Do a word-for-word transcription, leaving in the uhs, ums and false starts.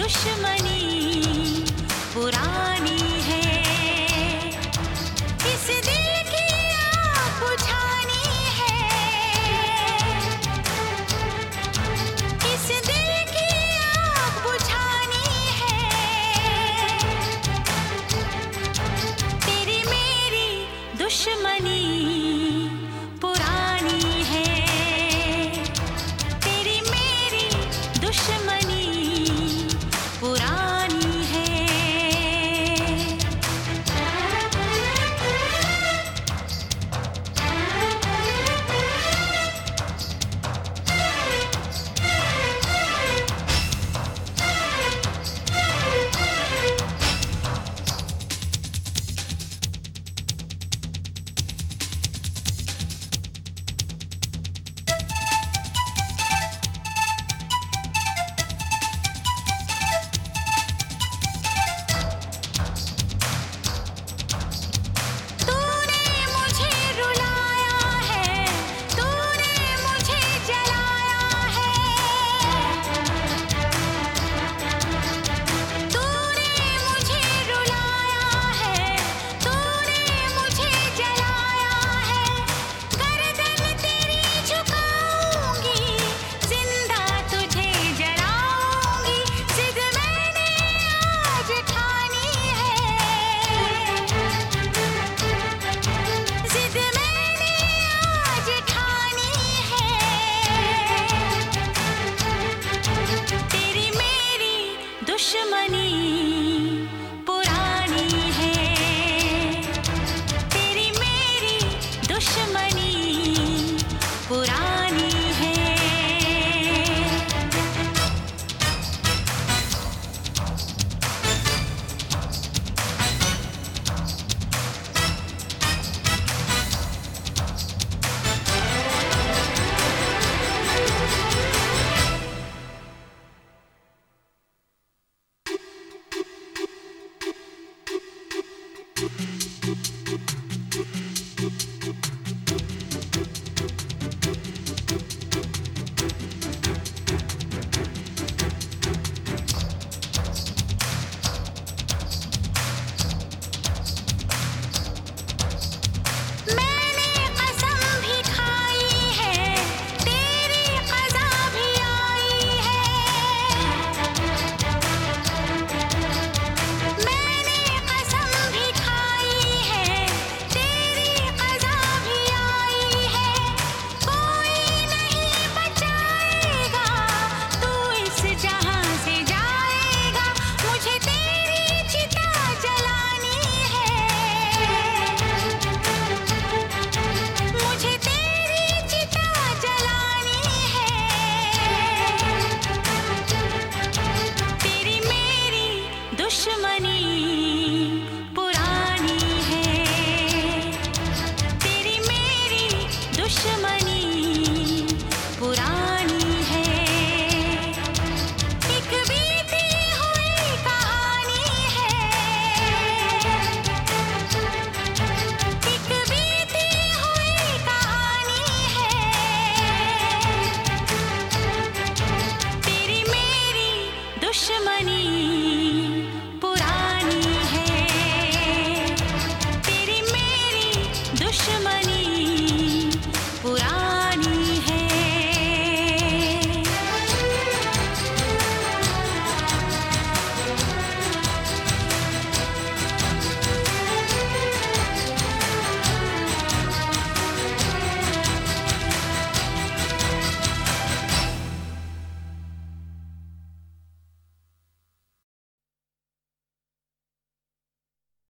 दुश्मनी पुरानी है। इस दिल की आग बुझानी है, इस दिल की आग बुझानी है। तेरी मेरी दुश्मनी पुरानी है, तेरी मेरी दुश्मनी पुरानी है। दुश्मनी पुरानी है, तेरी मेरी दुश्मनी पुरानी है। दुश्मनी पुरानी है, तेरी मेरी दुश्मनी पुरानी है। एक बीती हुई कहानी है, एक बीती हुई कहानी है। तेरी मेरी दुश्मनी